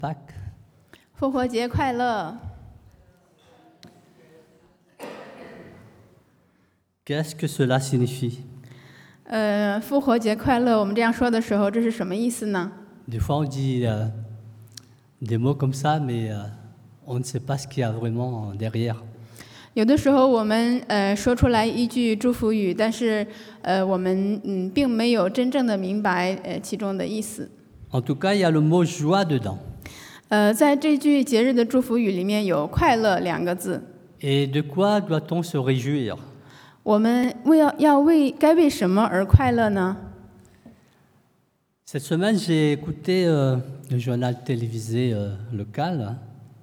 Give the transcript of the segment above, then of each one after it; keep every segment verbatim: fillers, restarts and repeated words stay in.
Pâques. 复活节快乐！ Qu'est-ce que cela signifie? 呃，复活节快乐，我们这样说的时候，这是什么意思呢？ Des fois, on dit euh, des mots comme ça, mais euh, on ne sait pas ce qu'il y a vraiment derrière. 有的时候我们呃说出来一句祝福语，但是呃我们嗯并没有真正的明白呃其中的意思。 En tout cas, il y a le mot joie dedans. 呃，在这句节日的祝福语里面有“快乐”两个字。 Et de quoi doit-on se réjouir? 我们为要要为该为什么而快乐呢？ Cette semaine, j'ai écouté euh, le journal télévisé euh, local. Hein,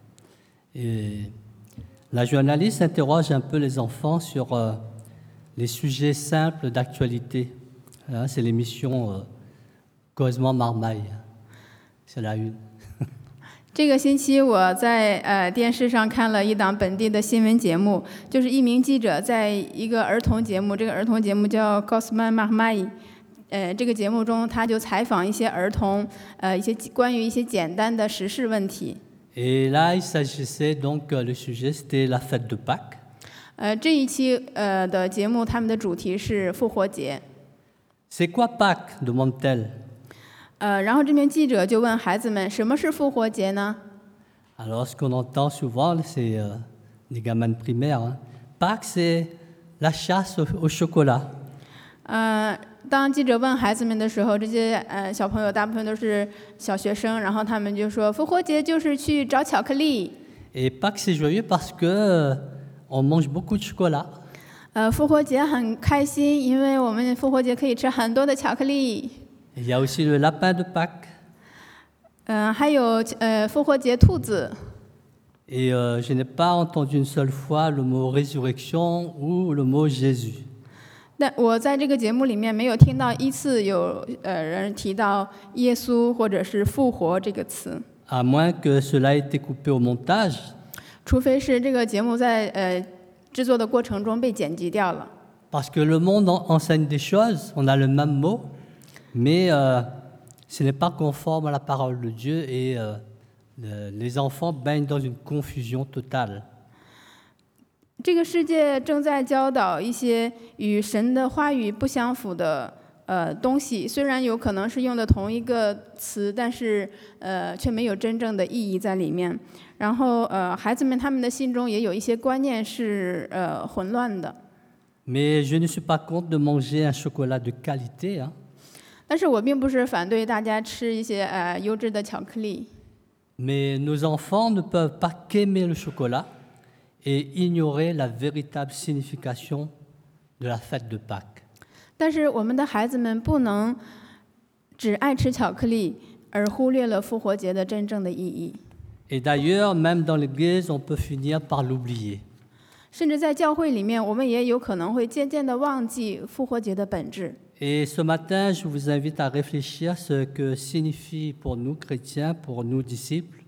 et la journaliste interroge un peu les enfants sur euh, les sujets simples d'actualité. Hein, c'est l'émission euh, Cosmo Marmaille. C'est la une. 这个星期我在呃电视上看了一档本地的新闻节目，就是一名记者在一个儿童节目，这个儿童节目叫 Cosmo Marmaille。 呃，这个节目中，他就采访一些儿童，呃，一些关于一些简单的时事问题。 Et là, il s'agissait donc, euh, le sujet, c'était la fête de Pâques. 呃，这一期呃的节目，他们的主题是复活节。 C'est quoi Pâques? Demande-t-elle. 呃，然后这名记者就问孩子们，什么是复活节呢？ Alors, ce qu'on entend souvent, c'est euh, les gamins de primaire. Hein. Pâques, c'est la chasse au, au chocolat. 呃，当记者问孩子们的时候，这些呃小朋友大部分都是小学生，然后他们就说，复活节就是去找巧克力。 Et Pâques, c'est joyeux parce que euh, on mange beaucoup de chocolat. 呃，复活节很开心，因为我们复活节可以吃很多的巧克力。 Il y a aussi le lapin de Pâques. 嗯、呃，还有呃复活节兔子。 Et euh, je n'ai pas entendu une seule fois le mot résurrection ou le mot Jésus. 但我在这个节目里面没有听到一次有呃人提到耶稣或者是复活这个词， À moins que cela ait été coupé au montage. 除非是这个节目在呃制作的过程中被剪辑掉了。 Parce que le monde en- enseigne des choses, on a le même mot, mais euh, ce n'est pas conforme à la parole de Dieu et euh, le- les enfants baignent dans une confusion totale. 这个世界正在教导一些与神的话语不相符的呃东西，虽然有可能是用的同一个词，但是呃却没有真正的意义在里面。然后呃孩子们他们的心中也有一些观念是呃混乱的。 Mais je ne suis pas contre de manger un chocolat de qualité. Hein. 但是我并不是反对大家吃一些呃优质的巧克力， Mais nos enfants ne peuvent pas qu'aimer le chocolat et ignorer la véritable signification de la fête de Pâques. 但是我们的孩子们不能只爱吃巧克力，而忽略了复活节的真正的意义。 Et d'ailleurs, même dans l'Église, on peut finir par l'oublier. 甚至在教会里面，我们也有可能会渐渐的忘记复活节的本质。 Et ce matin, je vous invite à réfléchir ce que signifie pour nous chrétiens, pour nous disciples,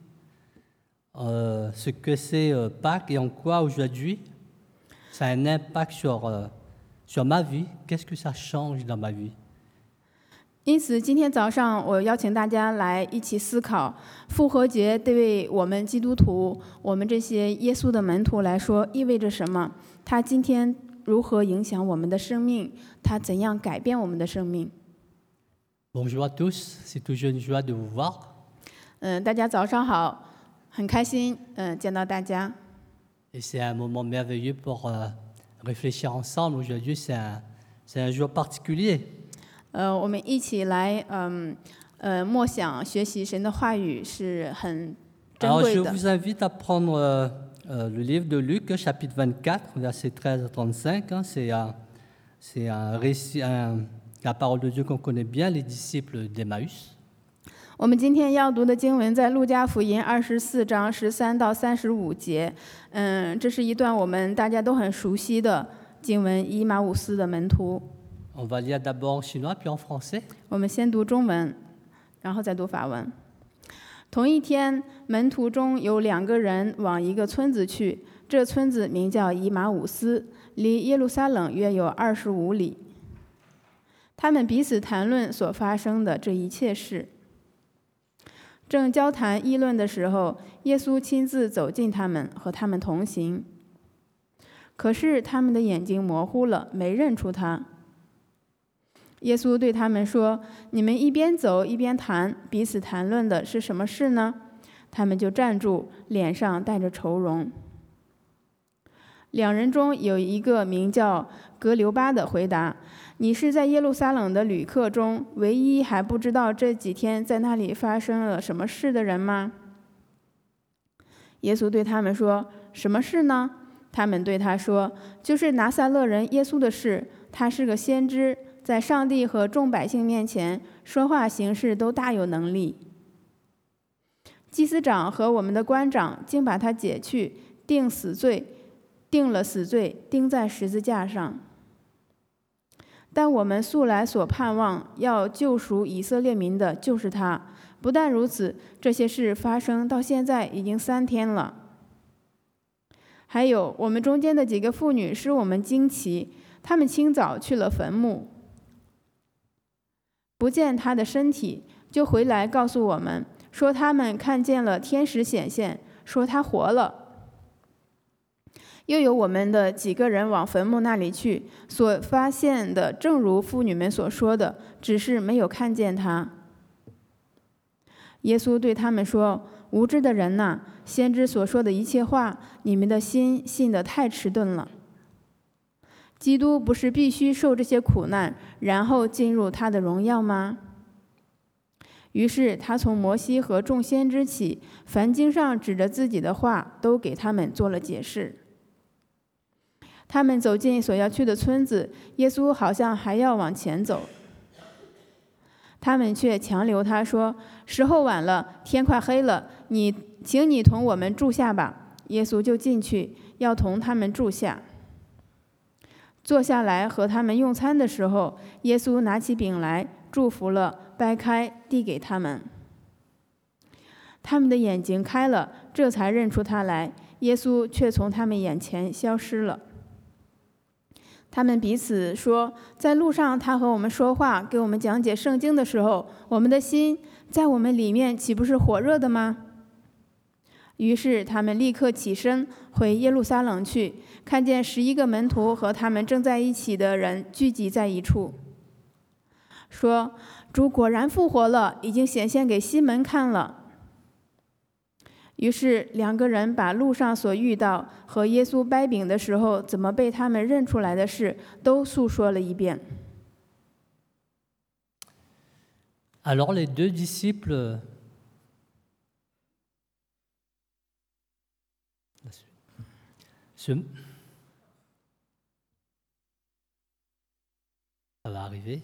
euh, ce que c'est euh, Pâques et en quoi aujourd'hui ça a un impact sur, euh, sur ma vie. Qu'est-ce que ça change dans ma vie? 因此，今天早上我邀请大家来一起思考复活节对我们基督徒、我们这些耶稣的门徒来说意味着什么？它今天如何影响我们的生命？它怎样改变我们的生命？ Bonjour à tous, c'est toujours une joie de vous voir. 嗯，大家早上好，很开心，嗯，见到大家。 Et c'est un moment merveilleux pour euh, réfléchir ensemble. Aujourd'hui, c'est un, c'est un jour particulier. 呃，我们一起来，嗯，呃，默想学习神的话语是很珍 Alors, 贵 je 的。 vous invite à prendre euh, euh, le livre de Luc, chapitre vingt-quatre, versets treize à trente-cinq. Hein. C'est un, c'est un récit, un- la parole de Dieu qu'on connaît bien, les disciples d'Emmaüs. 我们今天要读的经文在路加福音二十四章十三到三十五节，嗯，这是一段我们大家都很熟悉的经文，以马五斯的门徒。 On va lire d'abord en chinois, puis en français. 我们先读中文，然后再读法文。同一天，门徒中有两个人往一个村子去，这村子名叫以马五斯，离耶路撒冷约有二十五里。他们彼此谈论所发生的这一切事。 正交谈议论的时候，耶稣亲自走近他们，和他们同行。可是他们的眼睛模糊了，没认出他。耶稣对他们说：“你们一边走一边谈，彼此谈论的是什么事呢？”他们就站住，脸上带着愁容。两人中有一个名叫格留巴的回答：“你是在耶路撒冷的旅客中唯一还不知道这几天在那里发生了什么事的人吗？”耶稣对他们说：“什么事呢？”他们对他说：“就是拿撒勒人耶稣的事。他是个先知，在上帝和众百姓面前说话行事都大有能力。祭司长和我们的官长竟把他解去，定死罪，定了死罪，钉在十字架上。但我们素来所盼望要救赎以色列民的，就是他。不但如此，这些事发生到现在已经三天了。还有我们中间的几个妇女使我们惊奇，她们清早去了坟墓，不见他的身体，就回来告诉我们，说他们看见了天使显现，说他活了。又有我们的几个人往坟墓那里去，所发现的正如妇女们所说的，只是没有看见他。耶稣对他们说：“无知的人哪，先知所说的一切话，你们的心信得太迟钝了。基督不是必须受这些苦难，然后进入他的荣耀吗？”于是他从摩西和众先知起，凡经上指着自己的话，都给他们做了解释。他们走进所要去的村子，耶稣好像还要往前走，他们却强留他说：“时候晚了，天快黑了，你请你同我们住下吧。”耶稣就进去，要同他们住下。坐下来和他们用餐的时候，耶稣拿起饼来，祝福了，掰开，递给他们。他们的眼睛开了，这才认出他来。耶稣却从他们眼前消失了。他们彼此说：“在路上他和我们说话，给我们讲解圣经的时候，我们的心在我们里面岂不是火热的吗？”于是他们立刻起身回耶路撒冷去，看见十一个门徒和他们正在一起的人聚集在一处，说：“主果然复活了，已经显现给西门看了。”于是两个人把路上所遇到和耶稣掰饼的时候怎么被他们认出来的事都诉说了一遍。 Alors les deux disciples se... Ça va arriver.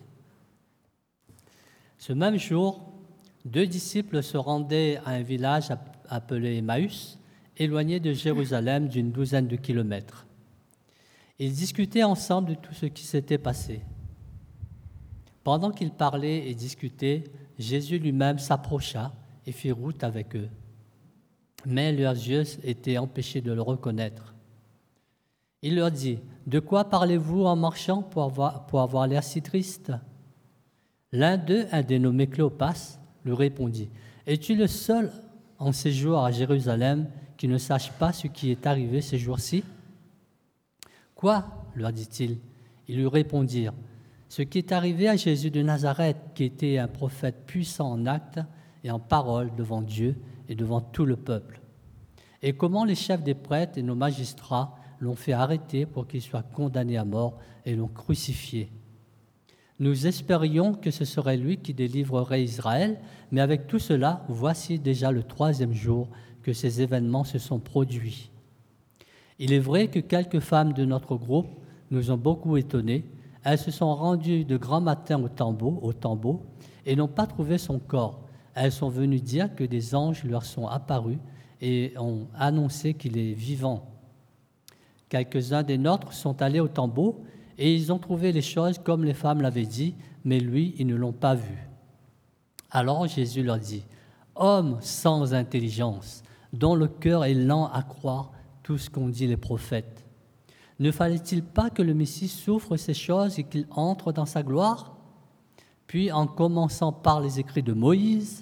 Ce même jour, deux disciples se rendaient à un village appelé Emmaüs, éloigné de Jérusalem d'une douzaine de kilomètres. Ils discutaient ensemble de tout ce qui s'était passé. Pendant qu'ils parlaient et discutaient, Jésus lui-même s'approcha et fit route avec eux. Mais leurs yeux étaient empêchés de le reconnaître. Il leur dit: « De quoi parlez-vous en marchant pour avoir, pour avoir l'air si triste ?» L'un d'eux, un dénommé Cléopas, lui répondit: « Es-tu le seul en séjour à Jérusalem qui ne sache pas ce qui est arrivé ces jours-ci ?» « Quoi ?» leur dit-il. Ils lui répondirent: « Ce qui est arrivé à Jésus de Nazareth, qui était un prophète puissant en actes et en paroles devant Dieu et devant tout le peuple. Et comment les chefs des prêtres et nos magistrats l'ont fait arrêter pour qu'il soit condamné à mort et l'ont crucifié. Nous espérions que ce serait lui qui délivrerait Israël, mais avec tout cela, voici déjà le troisième jour que ces événements se sont produits. Il est vrai que quelques femmes de notre groupe nous ont beaucoup étonnés. Elles se sont rendues de grand matin au tombeau, au tombeau et n'ont pas trouvé son corps. Elles sont venues dire que des anges leur sont apparus et ont annoncé qu'il est vivant. Quelques-uns des nôtres sont allés au tombeau et ils ont trouvé les choses comme les femmes l'avaient dit, mais lui, ils ne l'ont pas vu. Alors Jésus leur dit: « Hommes sans intelligence, dont le cœur est lent à croire tout ce qu'ont dit les prophètes. Ne fallait-il pas que le Messie souffre ces choses et qu'il entre dans sa gloire ?» Puis, en commençant par les écrits de Moïse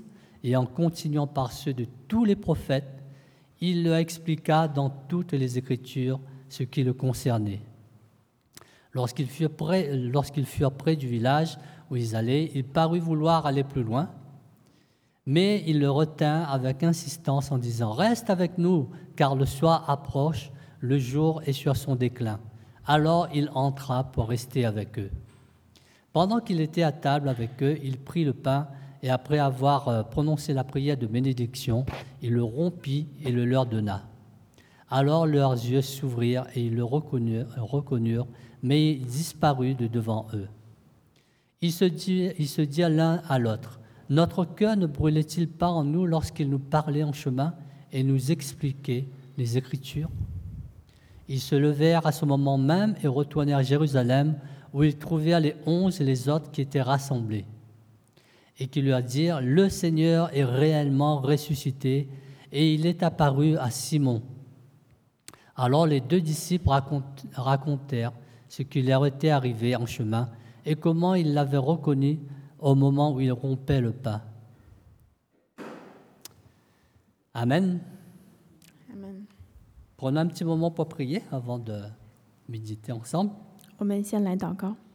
et en continuant par ceux de tous les prophètes, il leur expliqua dans toutes les Écritures ce qui le concernait. Lorsqu'ils furent près, lorsqu'ils furent près du village où ils allaient, il parut vouloir aller plus loin, mais il le retint avec insistance en disant « Reste avec nous, car le soir approche, le jour est sur son déclin. » Alors il entra pour rester avec eux. Pendant qu'il était à table avec eux, il prit le pain et après avoir prononcé la prière de bénédiction, il le rompit et le leur donna. Alors leurs yeux s'ouvrirent et ils le reconnurent, reconnurent mais il disparut de devant eux. Ils se dirent, ils se dirent l'un à l'autre, « Notre cœur ne brûlait-il pas en nous lorsqu'il nous parlait en chemin et nous expliquait les Écritures ?» Ils se levèrent à ce moment même et retournèrent à Jérusalem, où ils trouvèrent les onze et les autres qui étaient rassemblés, et qui leur dirent « Le Seigneur est réellement ressuscité, et il est apparu à Simon. » Alors les deux disciples racontèrent ce qui leur était arrivé en chemin et comment ils l'avaient reconnu au moment où il rompait le pain. Amen. Amen. Prenons un petit moment pour prier avant de méditer ensemble. 我们先来祷告。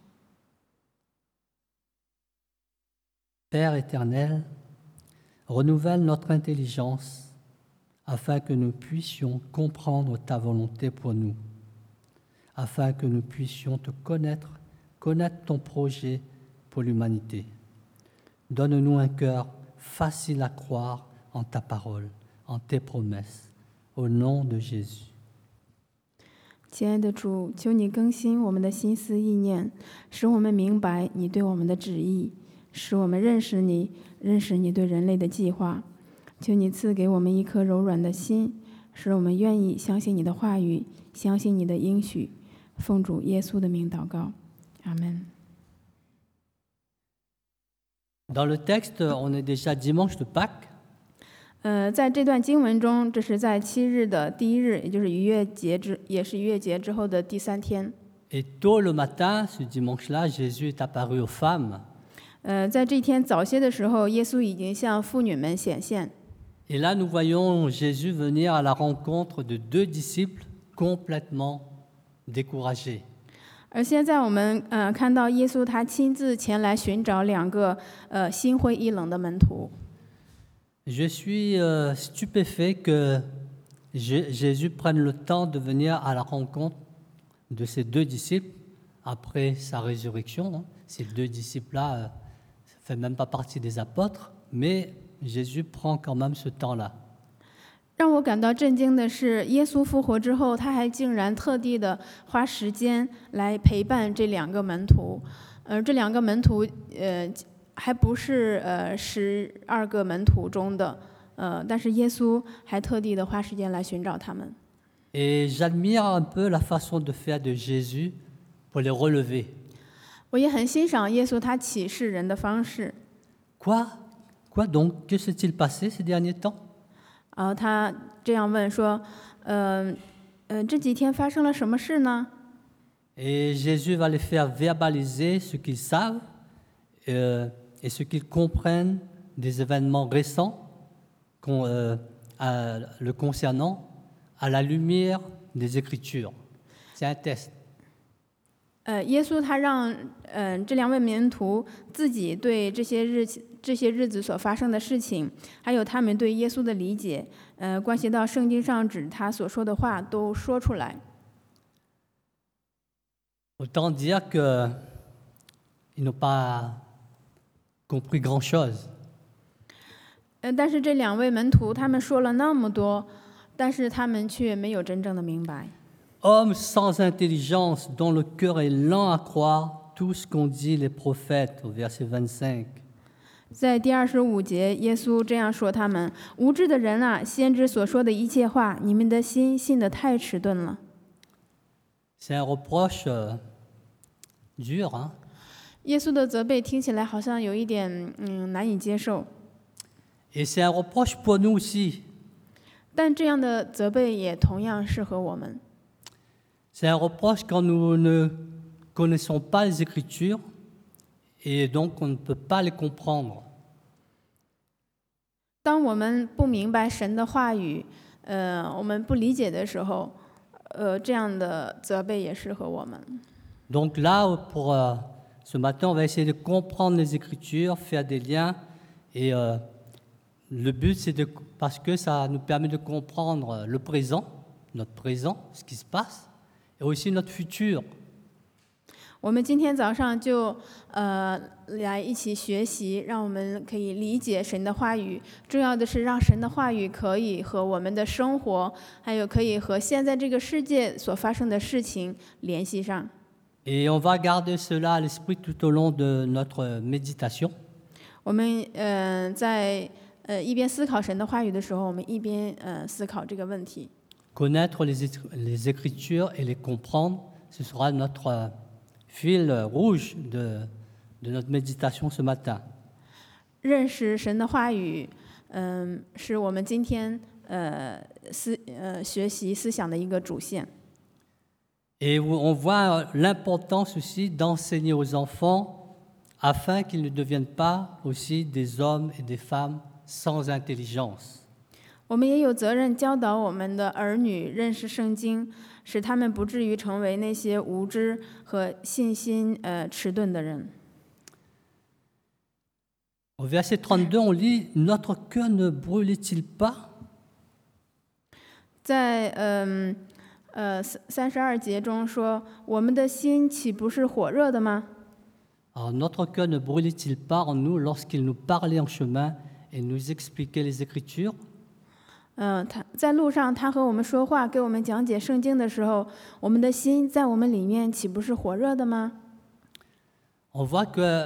Père éternel, renouvelle notre intelligence afin que nous puissions comprendre ta volonté pour nous, afin que nous puissions te connaître, connaître ton projet pour l'humanité. Donne-nous un cœur facile à croire en ta parole, en tes promesses, au nom de Jésus. 亲爱的主，求你更新我们的心思意念，使我们明白你对我们的旨意，使我们认识你，认识你对人类的计划。求你赐给我们一颗柔软的心，使我们愿意相信你的话语，相信你的应许。奉主耶稣的名祷告，阿门。 Dans le texte, on est déjà dimanche de Pâques. 呃，在这段经文中，这是在七日的第一日，也就是逾越节之，也是逾越节之后的第三天。 Et tôt le matin, ce dimanche-là, Jésus est apparu aux femmes. 呃，在这天早些的时候，耶稣已经向妇女们显现。 Et là, nous voyons Jésus venir à la rencontre de deux disciples complètement découragés. 而现在我们呃看到耶稣他亲自前来寻找两个呃心灰意冷的门徒。 Je suis euh, stupéfait que J- Jésus prenne le temps de venir à la rencontre de ces deux disciples après sa résurrection. hein. Ces deux disciples-là ne font même pas partie des apôtres, mais Jésus prend quand même ce temps-là. 让我感到震惊的是，耶稣复活之后，他还竟然特地的花时间来陪伴这两个门徒。而这两个门徒，呃，还不是呃十二个门徒中的，呃，但是耶稣还特地的花时间来寻找他们。 Et j'admire un peu la façon de faire de Jésus pour les relever. 我也很欣赏耶稣他启示人的方式。 Quoi Quoi donc Que s'est-il passé ces derniers temps 然后他这样问说：“呃，呃，这几天发生了什么事呢？” Et Jésus va les faire verbaliser ce qu'ils savent euh, et ce qu'ils comprennent des événements récents con- euh, à- le concernant à la lumière des Écritures. C'est un test. 呃，耶稣他让嗯、呃、这两位门徒自己对这些日期这些日子所发生的事情，还有他们对耶稣的理解，呃，关系到圣经上指他所说的话都说出来。 Autant dire qu'ils n'ont pas compris grand-chose. 呃，但是这两位门徒他们说了那么多，但是他们却没有真正的明白。 Hommes sans intelligence, dont le cœur est lent à croire tout ce qu'ont dit les prophètes, au verset vingt-cinq. 在第二十五节，耶稣这样说他们：“无知的人啊，先知所说的一切话，你们的心信得太迟钝了。” C'est un reproche euh, dur, hein? 耶稣的责备听起来好像有一点嗯难以接受， Et c'est un reproche pour nous aussi. 但这样的责备也同样适合我们。 C'est un reproche quand nous ne connaissons pas les Écritures et donc on ne peut pas les comprendre. 当我们不明白神的话语，呃，我们不理解的时候，呃，这样的责备也适合我们。 Donc là, pour euh, ce matin, on va essayer de comprendre les Écritures, faire des liens. Et euh, le but, c'est de, parce que ça nous permet de comprendre le présent, notre présent, ce qui se passe, et aussi notre futur. 我们今天早上就呃来一起学习，让我们可以理解神的话语。重要的是让神的话语可以和我们的生活，还有可以和现在这个世界所发生的事情联系上。 Et on va garder cela à l'esprit tout au long de notre méditation. 我们呃在呃一边思考神的话语的时候，我们一边呃思考这个问题。 Connaître les, les Écritures et les comprendre, ce sera notre fil rouge de, de notre méditation ce matin. 认识神的话语，嗯、呃，是我们今天呃思呃学习思想的一个主线。 Et on voit l'importance aussi d'enseigner aux enfants afin qu'ils ne deviennent pas aussi des hommes et des femmes sans intelligence. 我们也有责任教导我们的儿女认识圣经，使他们不至于成为那些无知和信心呃迟钝的人。 Au verset trente-deux, on lit « Notre cœur ne brûlait-il pas ?» 在嗯 呃三十二节中说，我们的心岂不是火热的吗？ Alors, notre cœur ne brûlait-il pas en nous lorsqu'il nous parlait en chemin et nous expliquait les Écritures? 嗯，他在路上，他和我们说话，给我们讲解圣经的时候，我们的心在我们里面岂不是火热的吗？ On voit que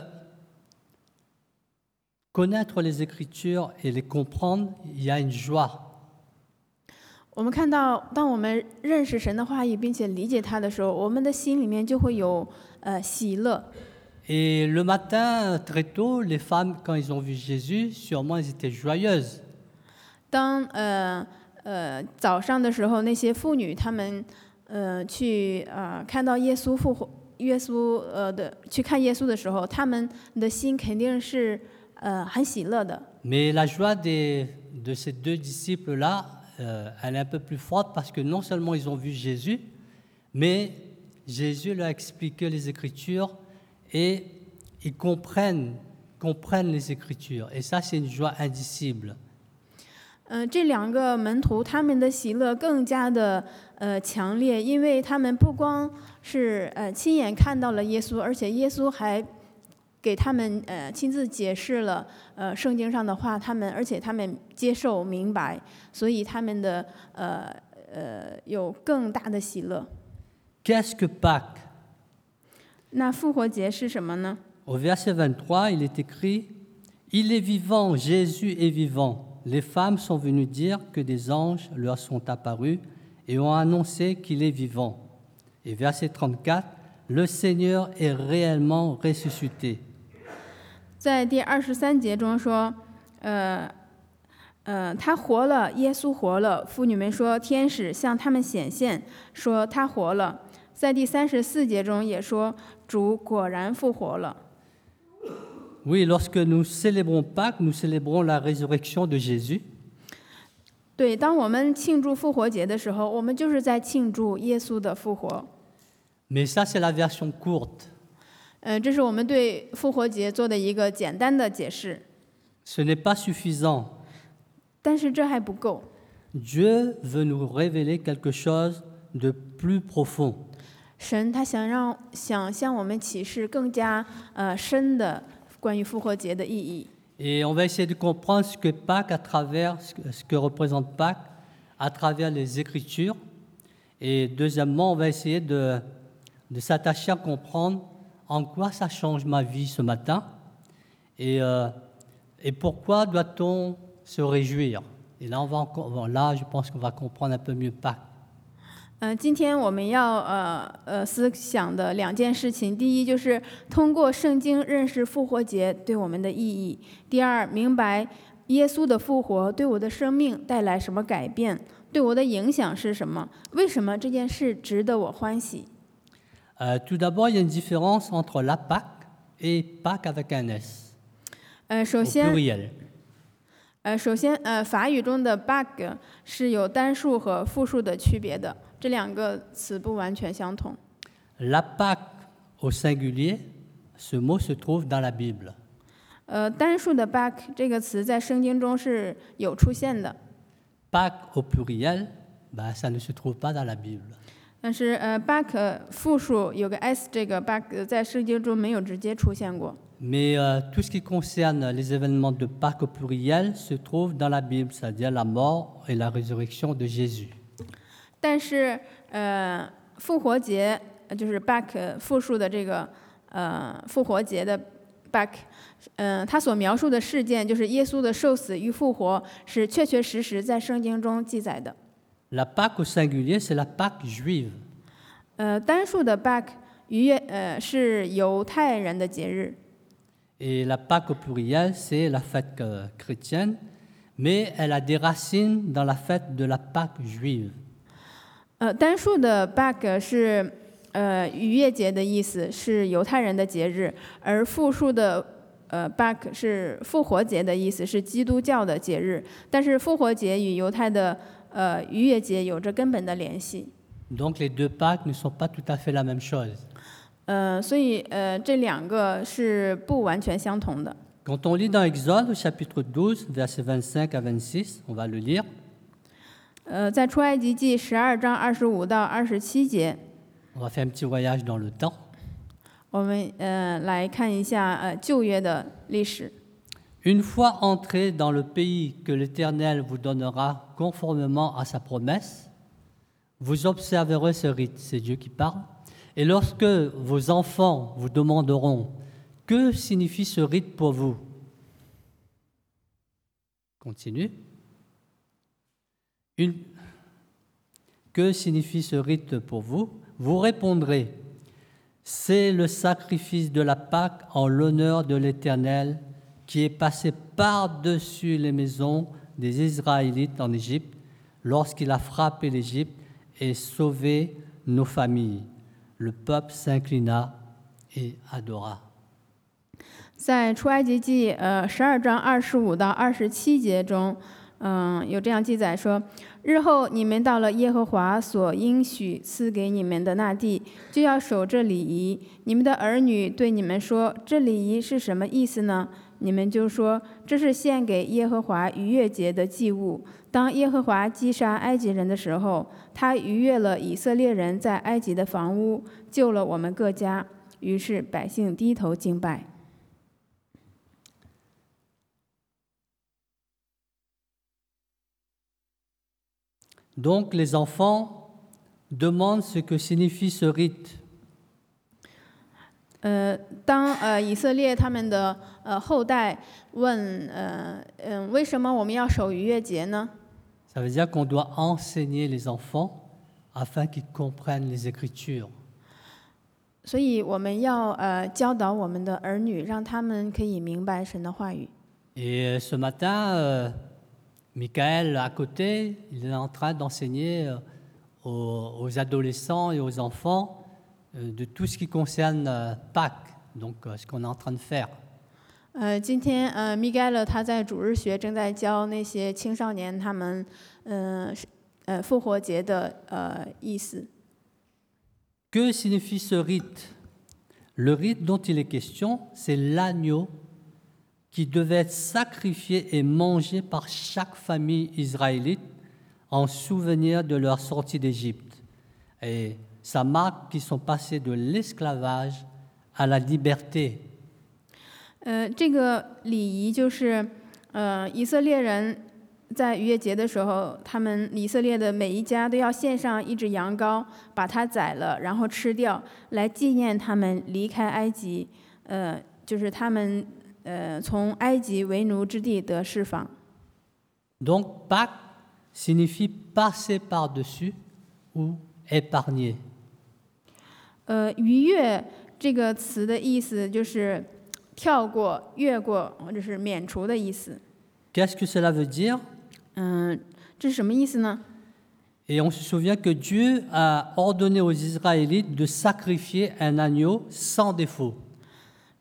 connaître les Écritures et les comprendre, il y a une joie. 我们看到，当我们认识神的话语，并且理解它的时候，我们的心里面就会有呃喜乐。 Et le matin, très tôt, les femmes, quand ils ont vu Jésus, sûrement elles étaient joyeuses. 当呃呃早上的时候，那些妇女她们呃去呃看到耶稣复活，耶稣呃的去看耶稣的时候，她们的心肯定是呃很喜乐的。 Mais la joie des, de ces deux disciples-là, euh, elle est un peu plus forte parce que non seulement ils ont vu Jésus, mais Jésus leur a expliqué les Écritures et ils comprennent, comprennent les Écritures. Et ça, c'est une joie indicible. 嗯、呃，这两个门徒他们的喜乐更加的呃强烈，因为他们不光是呃亲眼看到了耶稣，而且耶稣还给他们呃亲自解释了呃圣经上的话，他们而且他们接受明白，所以他们的呃呃有更大的喜乐。 Qu'est-ce que Pâques? 那复活节是什么呢？ Au verset vingt-trois, il est écrit « Il est vivant, Jésus est vivant. Les femmes sont venues dire que des anges leur sont apparus et ont annoncé qu'il est vivant. » Et verset trente-quatre, « Le Seigneur est réellement ressuscité. » 在第二十三节中说，呃呃，他活了，耶稣活了。妇女们说，天使向他们显现，说他活了。在第三十四节中也说，主果然复活了。 Oui, lorsque nous célébrons Pâques, nous célébrons la résurrection de Jésus. 对，当我们庆祝复活节的时候，我们就是在庆祝耶稣的复活。 Mais ça, c'est la version courte. 呃，这是我们对复活节做的一个简单的解释。 Ce n'est pas suffisant. 但是这还不够。 Dieu veut nous révéler quelque chose de plus profond. 神他想让想向我们启示更加呃深的关于复活节的意义。 Et on va essayer de comprendre ce que Pâques à travers ce que, ce que représente Pâques à travers les Écritures. Et deuxièmement, on va essayer de, de s'attacher à comprendre en quoi ça change ma vie ce matin et, euh, et pourquoi doit-on se réjouir. Et là, on va encore, là, je pense qu'on va comprendre un peu mieux Pâques. 呃，今天我们要呃呃思想的两件事情，第一就是通过圣经认识复活节对我们的意义；第二，明白耶稣的复活对我的生命带来什么改变，对我的影响是什么？为什么这件事值得我欢喜？ Euh, tout d'abord, il y a une différence entre la Pâques et Pâques avec un S, 呃，首 au 先， pluriel. 呃，首先，呃，法语中的 Pâques 是有单数和复数的区别的，这两个词不完全相同。 La Pâque au singulier, ce mot se trouve dans la Bible. 呃，单数的 Pâques 这个词在圣经中是有出现的。 Pâques au pluriel, bah, ça ne se trouve pas dans la Bible. 但是，呃 ，Pâques 复数有个 s 这个 Pâques 在圣经中没有直接出现过。 Mais euh, tout ce qui concerne les événements de Pâques au pluriel se trouve dans la Bible, c'est-à-dire la mort et la résurrection de Jésus. 但是，呃，复活节就是 Pâques 复数的这个呃复活节的 Pâques， 嗯，它所描述的事件就是耶稣的受死与复活，是确确实实在圣经中记载的。 La Pâque au singulier, c'est la Pâque juive. 呃，单数的 Pâques 逾越呃是犹太人的节日。 Et la Pâque au pluriel, c'est la fête euh, chrétienne, mais elle a des racines dans la fête de la Pâque juive. 呃，单数的 Pâques 是呃逾越节的意思，是犹太人的节日，而复数的呃 Pâques 是复活节的意思，是基督教的节日。但是复活节与犹太的呃逾越节有着根本的联系。 Donc les deux Pâques ne sont pas tout à fait la même chose. 呃，所以呃这两个是不完全相同的。 Quand on lit dans Exode au chapitre douze, versets vingt-cinq à vingt-six, on va le lire. 呃，在出埃及记十二章二十五到二十七节， On va faire un petit voyage dans le temps. 我们呃来看一下呃旧约的历史。 Une fois entrés dans le pays que l'Éternel vous donnera conformément à sa promesse, vous observerez ce rite, c'est Dieu qui parle. Et lorsque vos enfants vous demanderont « Que signifie ce rite pour vous ?» Continue. Une... Que signifie ce rite pour vous? Vous répondrez « C'est le sacrifice de la Pâque en l'honneur de l'Éternel qui est passé par-dessus les maisons des Israélites en Égypte lorsqu'il a frappé l'Égypte et sauvé nos familles. » Le peuple s'inclina et adora. 在出埃及记呃十二章二十五到二十七节中，嗯、呃，有这样记载说：日后你们到了耶和华所应许赐给你们的那地，就要守这礼仪。你们的儿女对你们说：“这礼仪是什么意思呢？”你们就说：“这是献给耶和华逾越节的祭物。当耶和华击杀埃及人的时候，他逾越了以色列人在埃及的房屋，救了我们各家。”于是百姓低头敬拜。 Donc les enfants demandent ce que signifie ce rite. 呃，当呃以色列他们的呃后代问呃嗯、呃、为什么我们要守逾越节呢？ Ça veut dire qu'on doit enseigner les enfants afin qu'ils comprennent les Écritures. 所以我们要呃教导我们的儿女，让他们可以明白神的话语。 Et ce matin, euh, Michael à côté, il est en train d'enseigner euh, aux, aux adolescents et aux enfants euh, de tout ce qui concerne euh, Pâques, donc euh, ce qu'on est en train de faire. 呃，今天呃，米盖勒他在主日学正在教那些青少年他们，呃，呃复活节的呃意思。 Que signifie ce rite? Le rite dont il est question, c'est l'agneau qui devait être sacrifié et mangé par chaque famille israélite en souvenir de leur sortie d'Égypte. Et ça marque qu'ils sont passés de l'esclavage à la liberté. 呃，这个礼仪就是，呃，以色列人在逾越节的时候，他们以色列的每一家都要献上一只羊羔，把它宰了，然后吃掉，来纪念他们离开埃及，呃，就是他们呃从埃及为奴之地得释放。 Donc Pâques signifie passer par-dessus ou épargner. 呃，逾越这个词的意思就是跳过、越过或者是免除的意思。 Qu'est-ce que cela veut dire? 嗯，这是什么意思呢？ Et on se souvient que Dieu a ordonné aux Israélites de sacrifier un agneau sans défaut.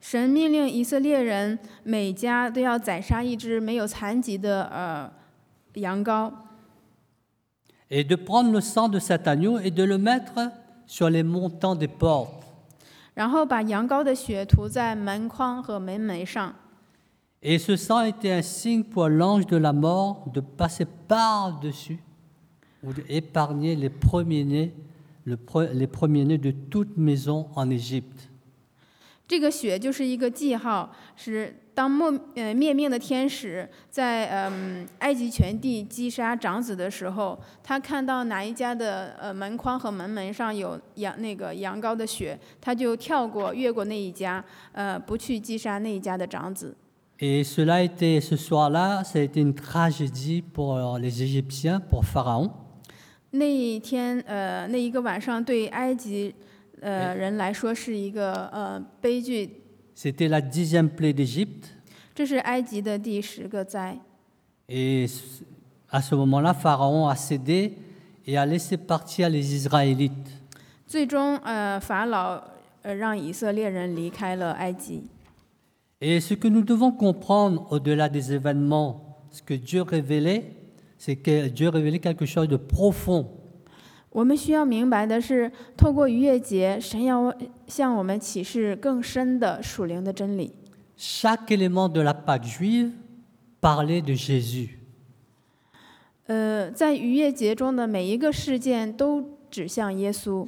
神命令以色列人每家都要宰杀一只没有残疾的呃羊羔， et de prendre le sang de cet agneau et de le mettre sur les montants des portes. 然后把羊羔的血涂在门框和门楣上。 Et ce sang était un signe pour l'ange de la mort de passer par-dessus ou d'épargner les premiers-nés, le pre- les premiers-nés de toute maison en Égypte. 这个血就是一个记号，是当灭呃灭命的天使在嗯埃及全地击杀长子的时候，他看到哪一家的呃门框和门门上有羊那个羊羔的血，他就跳过越过那一家，呃不去击杀那一家的长子。 Et cela a été, ce soir-là, ça a été une tragédie pour les Égyptiens, pour Pharaon. 那一天呃那一个晚上对埃及呃人来说是一个呃悲剧， C'était la dixième plaie d'Égypte. 这是埃及的第十个灾。 Et à ce moment-là, Pharaon a cédé et a laissé partir les Israélites. 最终呃法老呃让以色列人离开了埃及。 Et ce que nous devons comprendre au-delà des événements, ce que Dieu révélait, c'est que Dieu révélait quelque chose de profond. 我们需要明白的是，透过逾越节，神要向我们启示更深的属灵的真理。 Chaque élément de la Pâque juive parlait de Jésus. 呃，在逾越节中的每一个事件都指向耶稣。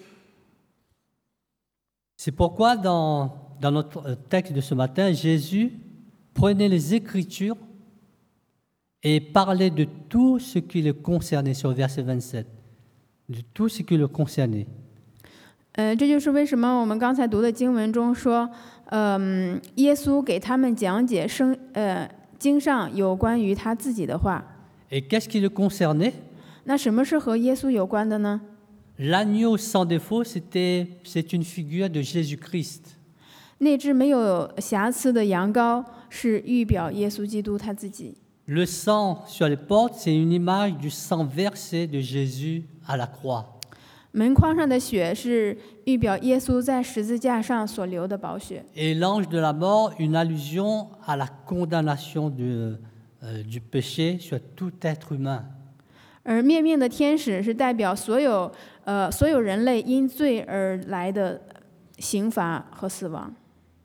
C'est pourquoi dans, dans notre texte de ce matin, Jésus prenait les Écritures et parlait de tout ce qui le concernait, sur le verset vingt-sept, de tout ce qui le concernait. 呃，这就是为什么我们刚才读的经文中说，嗯、耶稣给他们讲解生呃经上有关于他自己的话。 Et qu'est-ce qui le concernait? 那什么是和耶稣有关的呢？ L'agneau sans défaut, c'était, c'est une figure de Jésus-Christ. 那只没有瑕疵的羊羔是预表耶稣基督他自己。 Le sang sur les portes, c'est une image du sang versé de Jésus à la croix. 门框上的血是预表耶稣在十字架上所流的宝血， Et l'ange de la mort, une allusion à la condamnation de, euh, du péché sur tout être humain. 而灭命的天使是代表所有呃所有人类因罪而来的刑罚和死亡。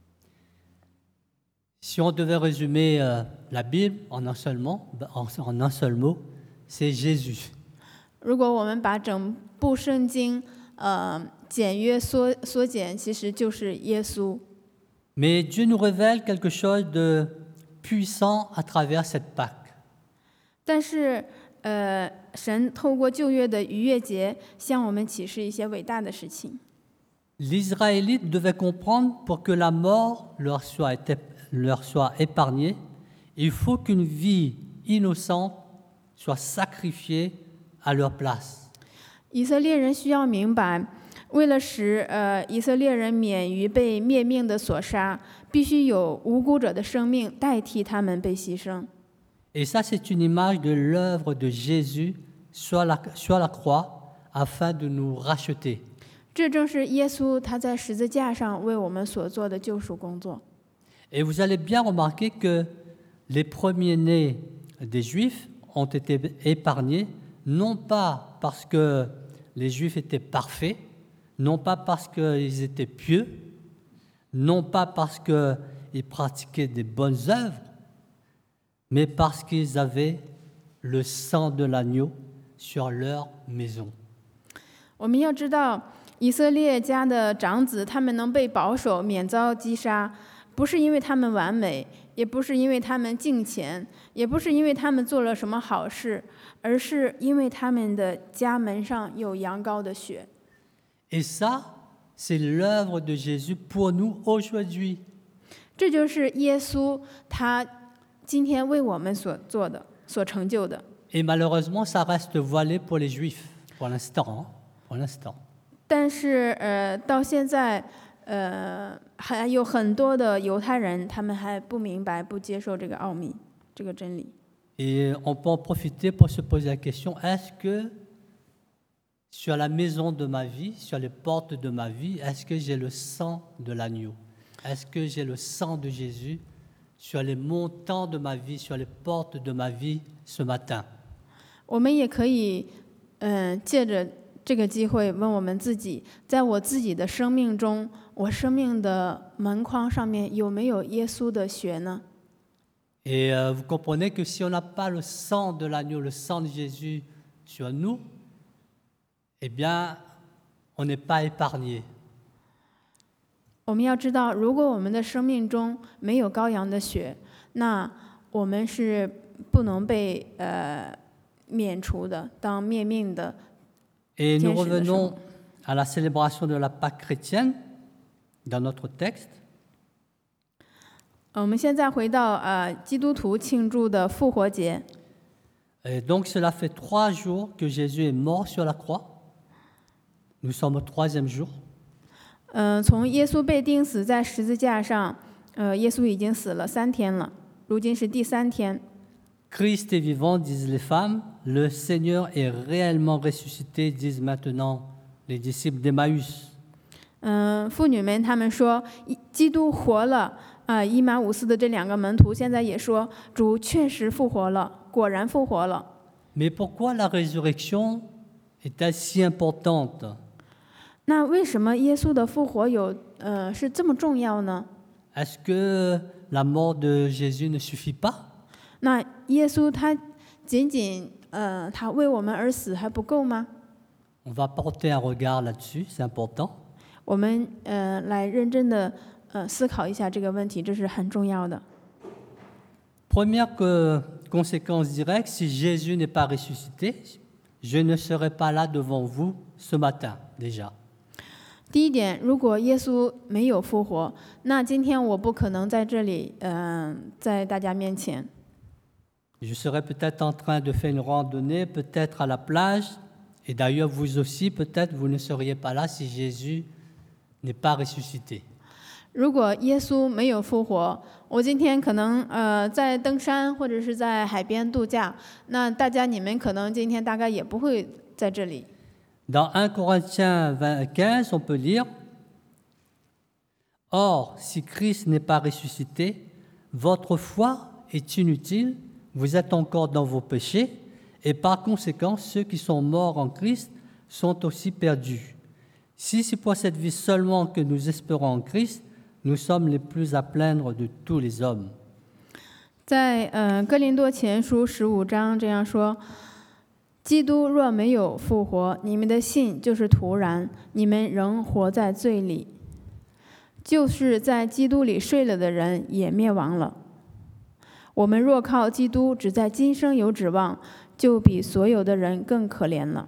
Si on devait résumer euh, la Bible en un seul mot, en, en un seul mot, c'est Jésus. 如果我们把整部圣经呃简约缩缩减，其实就是耶稣。 Mais Dieu nous révèle quelque chose de puissant à travers cette Pâque. 但是呃，神透过旧约的逾越节向我们启示一些伟大的事情。 L'Israélite devait comprendre pour que la mort leur soit, été- leur soit épargnée, il faut qu'une vie innocente soit sacrifiée à leur place. 以色列人需要明白，为了使呃以色列人免于被灭命的所杀，必须有无辜者的生命代替他们被牺牲。 Et ça, c'est une image de l'œuvre de Jésus sur la, sur la croix afin de nous racheter. 这正是耶稣他在十字架上为我们所做的救赎工作。 Et vous allez bien remarquer que les premiers-nés des Juifs ont été épargnés, non pas parce que les Juifs étaient parfaits, non pas parce qu'ils étaient pieux, non pas parce qu'ils pratiquaient des bonnes œuvres, mais parce qu'ils avaient le sang de l'agneau sur leur maison. 我们要知道，以色列家的长子他们能被保守免遭击杀，不是因为他们完美，也不是因为他们敬虔，也不是因为他们做了什么好事，而是因为他们的家门上有羊羔的血。 Et ça, c'est l'œuvre de Jésus pour nous aujourd'hui. 这就是耶稣他今天为我们所做的、所成就的。 Et malheureusement, ça reste voilé pour les Juifs, pour l'instant. hein, pour l'instant. 但是，呃，到现在，呃，还有很多的犹太人，他们还不明白、不接受这个奥秘、这个真理。 Et on peut en profiter pour se poser la question, est-ce que sur la maison de ma vie, sur les portes de ma vie, est-ce que j'ai le sang de l'agneau? Est-ce que j'ai le sang de Jésus sur les montants de ma vie, sur les portes de ma vie ce matin? 我们也可以，嗯、呃，借着这个机会问我们自己，在我自己的生命中，我生命的门框上面有没有耶稣的血呢？ Et euh, vous comprenez que si on n'a pas le sang de l'agneau, le sang de Jésus sur nous, eh bien, on n'est pas épargné. 我们要知道，如果我们的生命中没有羔羊的血，那我们是不能被呃免除的，当灭命的。 Et nous revenons à la célébration de la Pâque chrétienne dans notre texte. 我们现在回到呃基督徒庆祝的复活节。 Et donc cela fait trois jours que Jésus est mort sur la croix. Nous sommes au troisième jour. 嗯、呃，从耶稣被钉死在十字架上，呃，耶稣已经死了三天了，如今是第三天。 Christ est vivant, disent les femmes. Le Seigneur est réellement ressuscité, disent maintenant les disciples d'Emmaüs. 嗯、呃，妇女们她们说，基督活了。 啊，伊马五斯的这两个门徒现在也说，主确实复活了，果然复活了。 Mais pourquoi la résurrection est-elle si importante? 那为什么耶稣的复活有呃是这么重要呢？ Est-ce que la mort de Jésus ne suffit pas? 那耶稣他仅仅呃他为我们而死还不够吗？ On va porter un regard là-dessus, c'est important. 我们呃来认真的呃思考一下这个问题，这是很重要的。 Première que, conséquence directe, si Jésus n'est pas ressuscité, je ne serai pas là devant vous ce matin déjà. 第一点，如果耶稣没有复活，那今天我不可能在这里，嗯、呃，在大家面前。 Je serai peut-être en train de faire une randonnée, peut-être à la plage, et d'ailleurs vous aussi, peut-être vous ne seriez pas là si Jésus n'est pas ressuscité. 如果耶稣没有复活，我今天可能呃在登山或者是在海边度假，那大家你们可能今天大概也不会在这里。 Dans un Corinthiens quinze, on peut lire « Or, si Christ n'est pas ressuscité, votre foi est inutile, vous êtes encore dans vos péchés, et par conséquent, ceux qui sont morts en Christ sont aussi perdus. Si c'est pour cette vie seulement que nous espérons en Christ, nous sommes les plus à plaindre de tous les hommes. » 在呃哥林多前书十五章这样说。 基督若没有复活，你们的信就是徒然，你们仍活在罪里。就是在基督里睡了的人也灭亡了。我们若靠基督只在今生有指望，就比所有的人更可怜了。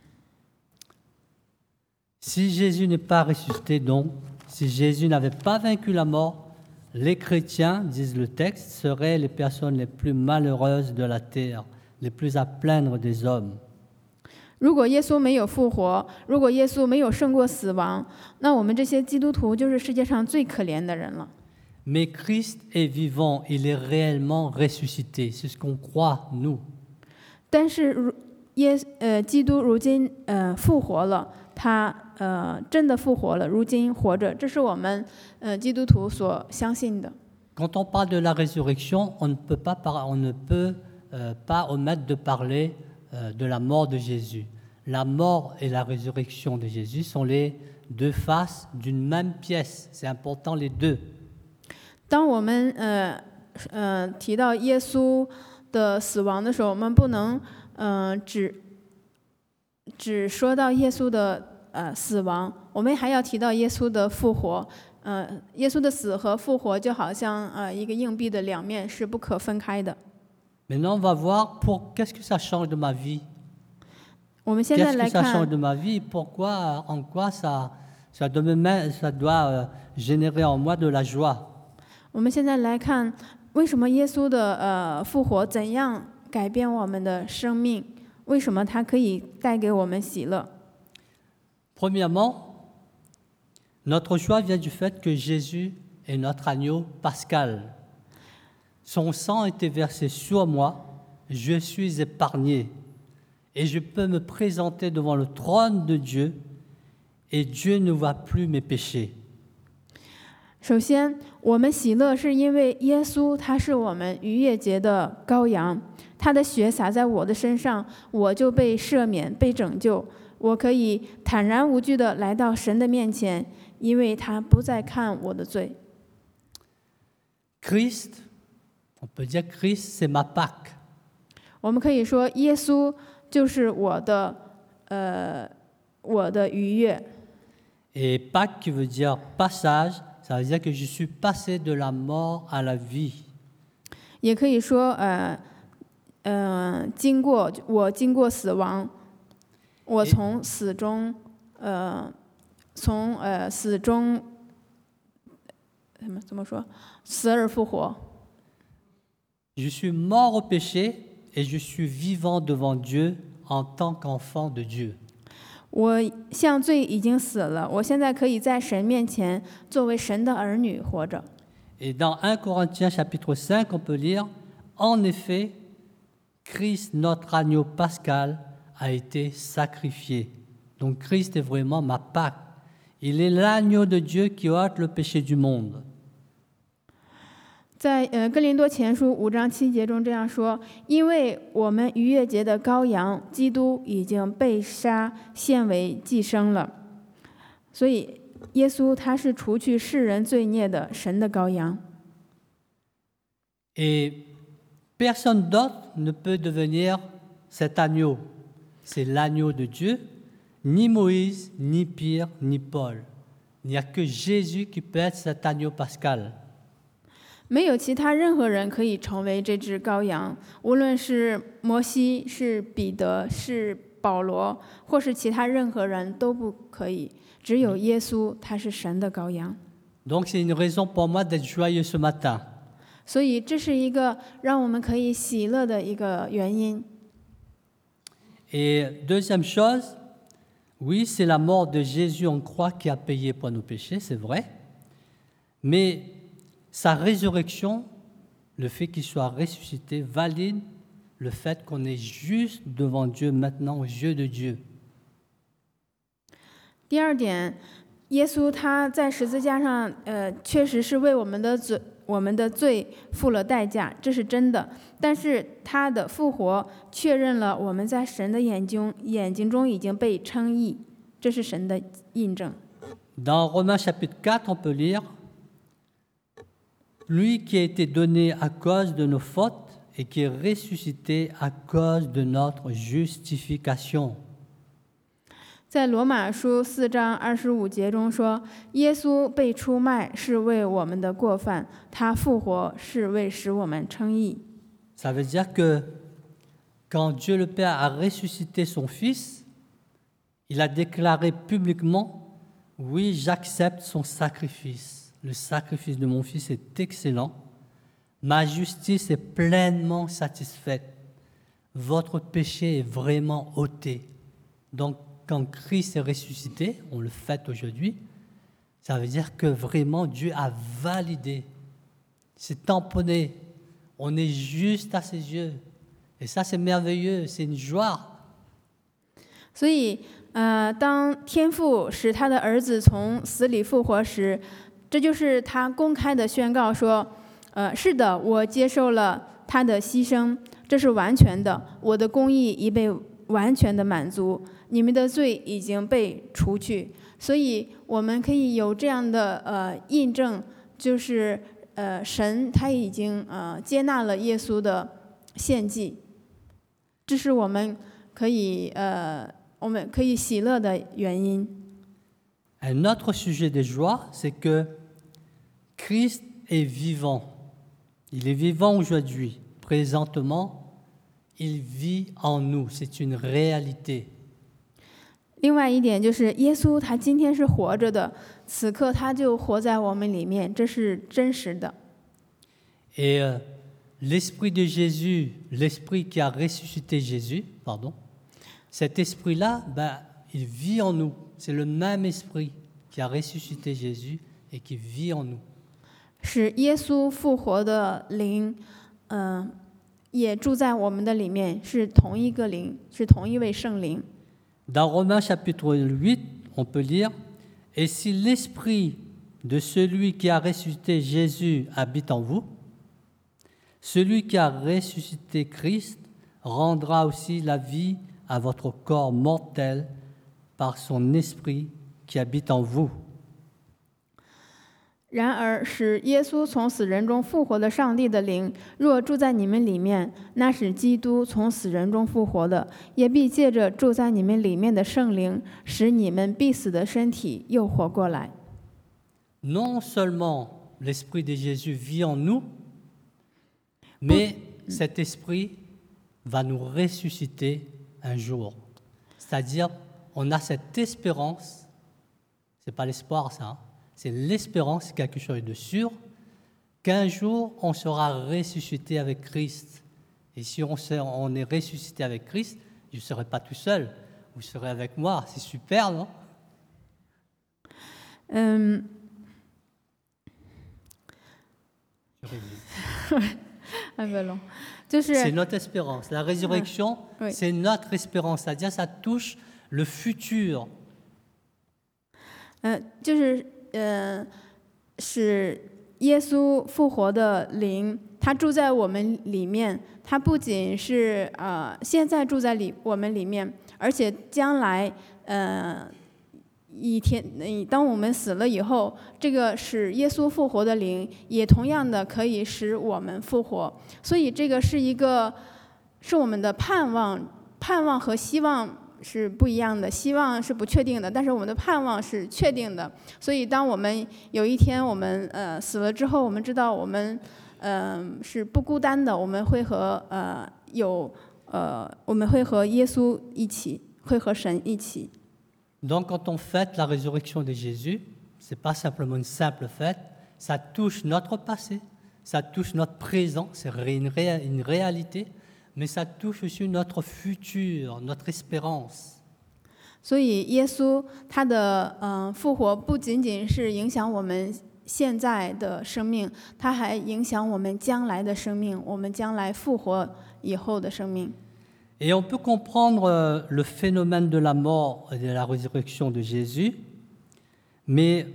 Si Jésus n'est pas ressuscité, donc, si Jésus n'avait pas vaincu la mort, les chrétiens, disent le texte, seraient les personnes les plus malheureuses de la terre. Les plus à plaindre des hommes. 如果耶稣没有复活，如果耶稣没有胜过死亡，那我们这些基督徒就是世界上最可怜的人了。 Mais Christ est vivant, il est réellement ressuscité, c'est ce qu'on croit nous. 但是如耶呃基督如今呃复活了，他呃真的复活了，如今活着，这是我们呃基督徒所相信的。 Quand on parle de la résurrection, on ne peut pas, on ne peut Euh, pas omettre de parler euh, de la mort de Jésus. La mort et la résurrection de Jésus sont les deux faces d'une même pièce. C'est important les deux. 当我们呃呃提到耶稣的死亡的时候，我们不能呃只只说到耶稣的呃死亡，我们还要提到耶稣的复活。呃，耶稣的死和复活就好像呃一个硬币的两面，是不可分开的。 Maintenant, on va voir pour qu'est-ce que ça change de ma vie. 我们现在 Qu'est-ce 来 que ça 看 change de ma vie? Pourquoi, en quoi ça, ça doit, me mettre- ça doit euh, générer en moi de la joie? 我们现在来看，为什么耶稣的呃复活怎样改变我们的生命？为什么它可以带给我们喜乐？ Premièrement, notre joie vient du fait que Jésus est notre agneau pascal. Son sang a été versé sur moi, je suis épargné et je peux me présenter devant le trône de Dieu et Dieu ne voit plus mes péchés. 首先，我们喜乐是因为耶稣他是我们逾越节的羔羊，他的血洒在我的身上，我就被赦免、被拯救，我可以坦然无惧地来到神的面前，因为他不再看我的罪。 Christ, on peut dire Christ, c'est ma Pâque. 我们可以说，耶稣就是我的，呃，我的逾越。 Et Pâques qui veut dire passage, ça veut dire que je suis passé de la mort à la vie. 也可以说，呃，呃，经过我经过死亡，我从死中，呃，从呃死中，怎么怎么说，死而复活。 Je suis mort au péché et je suis vivant devant Dieu en tant qu'enfant de Dieu. 我向罪已经死了，我现在可以在神面前作为神的儿女活着。 Et dans premier Corinthiens chapitre cinq, on peut lire, en effet, Christ, notre agneau pascal, a été sacrifié. Donc Christ est vraiment ma Pâque. Il est l'agneau de Dieu qui ôte le péché du monde. 在呃哥林多前书五章七节中这样说：因为我们逾越节的羔羊基督已经被杀，献为祭牲了。所以耶稣他是除去世人罪孽的神的羔羊。 Et personne d'autre ne peut devenir cet agneau. C'est l'agneau de Dieu, ni Moïse, ni Pierre, ni Paul. Il n'y a que Jésus qui peut être cet agneau pascal. 没有其他任何人可以成为这只羔羊，无论是摩西、是彼得、是保罗，或是其他任何人都不可以。只有耶稣，他是神的羔羊。 Donc c'est une raison pour moi d'être joyeux ce matin. 所以这是一个让我们可以喜乐的一个原因。 Et deuxième chose, oui, c'est la mort de Jésus en croix qui a payé pour nos péchés, c'est vrai. Mais sa résurrection, le fait qu'il soit ressuscité, valide le fait qu'on est juste devant Dieu maintenant aux yeux de Dieu. 第二点，耶稣他在十字架上，呃，确实是为我们的罪、我们的罪付了代价，这是真的。但是他的复活确认了我们在神的眼睛眼睛中已经被称义，这是神的印证。 Dans Romains chapitre quatre, on peut lire Lui qui a été donné à cause de nos fautes et qui est ressuscité à cause de notre justification. 在罗马书四章二十五节中说，耶稣被出卖是为我们的过犯，他复活是为使我们称义。 Ça veut dire que quand Dieu le Père a ressuscité son Fils, il a déclaré publiquement, oui, j'accepte son sacrifice. Le sacrifice de mon Fils est excellent. Ma justice est pleinement satisfaite. Votre péché est vraiment ôté. Donc, quand Christ est ressuscité, on le fête aujourd'hui, ça veut dire que vraiment Dieu a validé, c'est tamponné, on est juste à ses yeux. Et ça, c'est merveilleux, c'est une joie. 所以，呃，当天父使他的儿子从死里复活时，这就是他公开的宣告说，呃，是的，我接受了他的牺牲，这是完全的，我的公义已被完全的满足，你们的罪已经被除去。所以我们可以有这样的呃印证，就是呃神他已经呃接纳了耶稣的献祭，这是我们可以呃我们可以喜乐的原因。 Un autre sujet de joie, c'est que Christ est vivant. Il est vivant aujourd'hui, présentement.Il vit en nous, c'est une réalité. 另外一点就是耶稣他今天是活着的，此刻他就活在我们里面，这是真实的。 Et euh, l'esprit de Jésus, l'esprit qui a ressuscité Jésus, pardon, cet esprit-là, ben, il vit en nous. C'est le même esprit qui a ressuscité Jésus et qui vit en nous. 使耶稣复活的灵，嗯、呃。也住在我们的里面，是同一个灵，是同一位圣灵。 Dans Romains chapitre huit, on peut lire, et si l'esprit de celui qui a ressuscité Jésus habite en vous, celui qui a ressuscité Christ rendra aussi la vie à votre corps mortel par son esprit qui habite en vous. 然而，使耶稣从死人中复活的上帝的灵，若住在你们里面，那使基督从死人中复活的，也必借着住在你们里面的圣灵，使你们必死的身体又活过来。 Non seulement l'esprit de Jésus vit en nous, mais cet esprit va nous ressusciter un jour. C'est-à-dire, on a cette espérance, c'est pas l'espoir ça, hein, c'est l'espérance, c'est quelque chose de sûr, qu'un jour on sera ressuscité avec Christ. Et si on, sait, on est ressuscité avec Christ, je ne serai pas tout seul, vous serez avec moi, c'est super, non? Um, c'est notre espérance. La résurrection, oui. c'est notre espérance. C'est-à-dire, ça touche le futur. 呃，就是呃，使耶稣复活的灵，他住在我们里面。他不仅是呃现在住在里我们里面，而且将来呃一天，当我们死了以后，这个使耶稣复活的灵也同样的可以使我们复活。所以这个是一个是我们的盼望，盼望和希望是不一样的，希望是不确定的，但是我们的盼望是确定的。所以当我们有一天我们呃死了之后，我们知道我们呃是不孤单的，我们会和呃有呃我们会和耶稣一起，会和神一起。 Donc, quand on fête la résurrection de Jésus, ce n'est pas simplement une simple fête, ça touche notre passé, ça touche notre présent, c'est une, ré- une réalité, mais ça touche aussi notre futur, notre espérance. 所以，耶稣他的呃复活不仅仅是影响我们现在的生命，他还影响我们将来的生命，我们将来复活以后的生命。 Et on peut comprendre le phénomène de la mort et de la résurrection de Jésus, mais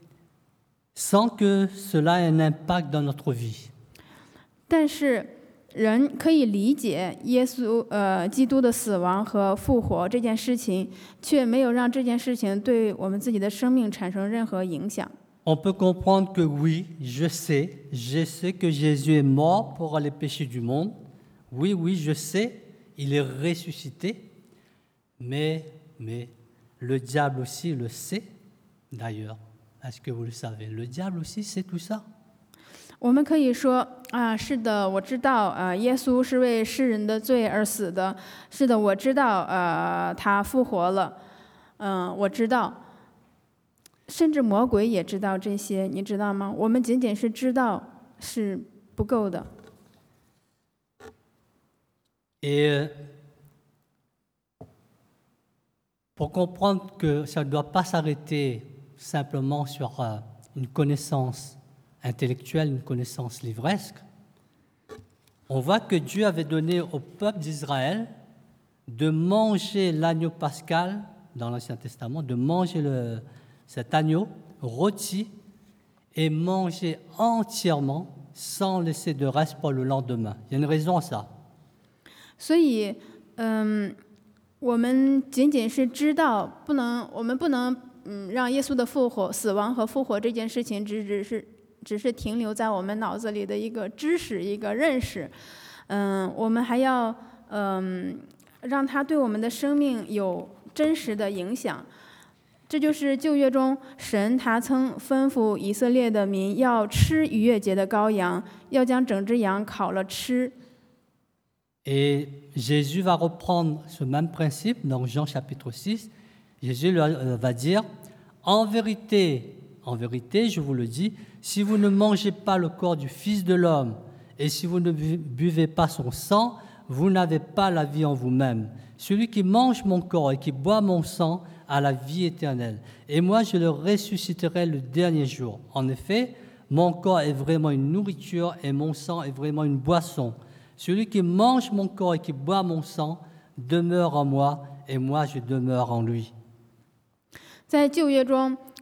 sans que cela ait un impact dans notre vie. 但是人可以理解耶稣呃基督的死亡和复活这件事情，却没有让这件事情对我们自己的生命产生任何影响。 On peut comprendre que oui, je sais, je sais que Jésus est mort pour les péchés du monde. Oui, oui, je sais. Il est ressuscité, mais, mais le diable aussi le sait, d'ailleurs. Est-ce que vous le savez? Le diable aussi sait tout ça. 我们可以说啊，是的，我知道，啊，耶稣是为世人的罪而死的。是的，我知道，呃，他复活了。嗯、呃，我知道，甚至魔鬼也知道这些，你知道吗？我们仅仅是知道是不够的。 Et pour comprendre que ça ne doit pas s'arrêter simplement sur une connaissance intellectuelle, une connaissance livresque, on voit que Dieu avait donné au peuple d'Israël de manger l'agneau pascal dans l'Ancien Testament, de manger le, cet agneau rôti et manger entièrement sans laisser de reste pour le lendemain. Il y a une raison à ça. 所以，嗯，我们仅仅是知道，不能，我们不能，嗯，让耶稣的复活、死亡和复活这件事情只只是只是停留在我们脑子里的一个知识、一个认识。嗯，我们还要，嗯，让它对我们的生命有真实的影响。这就是旧约中神他曾吩咐以色列的民要吃逾越节的羔羊，要将整只羊烤了吃。 Et Jésus va reprendre ce même principe dans Jean chapitre six. Jésus va dire, en vérité, en vérité, je vous le dis, si vous ne mangez pas le corps du Fils de l'homme et si vous ne buvez pas son sang, vous n'avez pas la vie en vous-même. Celui qui mange mon corps et qui boit mon sang a la vie éternelle. Et moi, je le ressusciterai le dernier jour. En effet, mon corps est vraiment une nourriture et mon sang est vraiment une boisson. Celui qui mange mon corps et qui boit mon sang demeure en moi et moi je demeure en lui. 在旧约中，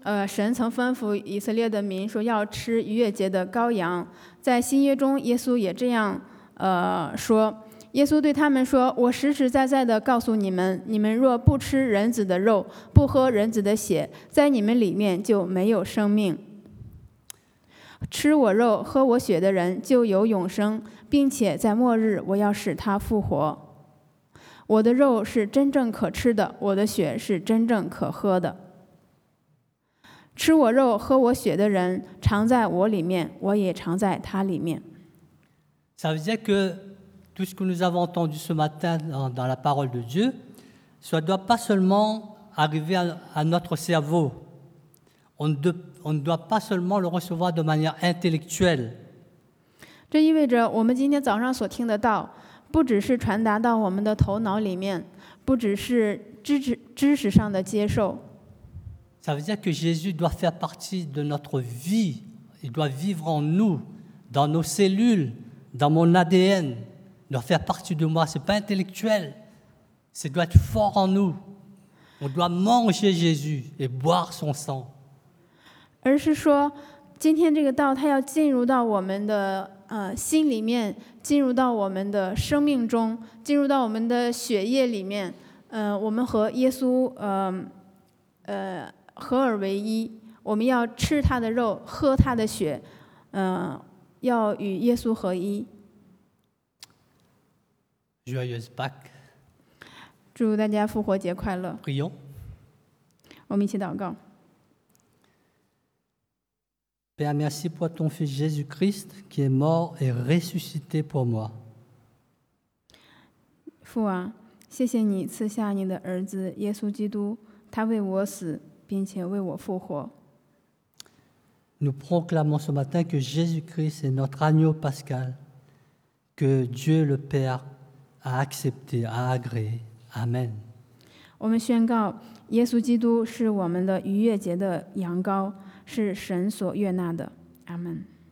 呃，神曾吩咐以色列的民说要吃逾越节的羔羊。在新约中，耶稣也这样呃说。耶稣对他们说：“我实实在在的告诉你们，你们若不吃人子的肉，不喝人子的血，在你们里面就没有生命。吃我肉、喝我血的人就有永生，并且在末日我要使他复活。我的肉是真正可吃的，我的血是真正可喝的。吃我肉、喝我血的人常在我里面，我也常在他里面。” Ça veut dire que tout ce que nous avons entendu ce matin dans, dans la parole de Dieu, ça ne doit pas seulement arriver à, à notre cerveau. On ne, de, on ne doit pas seulement le recevoir de manière intellectuelle. 这意味着我们今天早上所听的道，不只是传达到我们的头脑里面，不只是知识知识上的接受。 Ça veut dire que Jésus doit faire partie de notre vie. Il doit vivre en nous, dans nos cellules, dans mon A D N. Il doit faire partie de moi. Ce n'est pas intellectuel. Ça doit être fort en nous. On doit manger Jésus et boire son sang. 而是说，今天这个道，它要进入到我们的呃心里面，进入到我们的生命中，进入到我们的血液里面。呃，我们和耶稣呃呃合而为一。我们要吃他的肉，喝他的血，呃，要与耶稣合一。 Joyeuse Pâques. 祝大家复活节快乐！ Prions. 我们一起祷告。 Père, merci pour ton Fils Jésus-Christ qui est mort et ressuscité pour moi. 父啊，谢谢你赐下你的儿子耶稣基督，他为我死，并且为我复活。 Nous proclamons ce matin que Jésus-Christ est notre agneau pascal, que Dieu le Père a accepté, a agréé. Amen. 我们宣告，耶稣基督是我们的逾越节的羊羔，是神所悦纳的。阿门。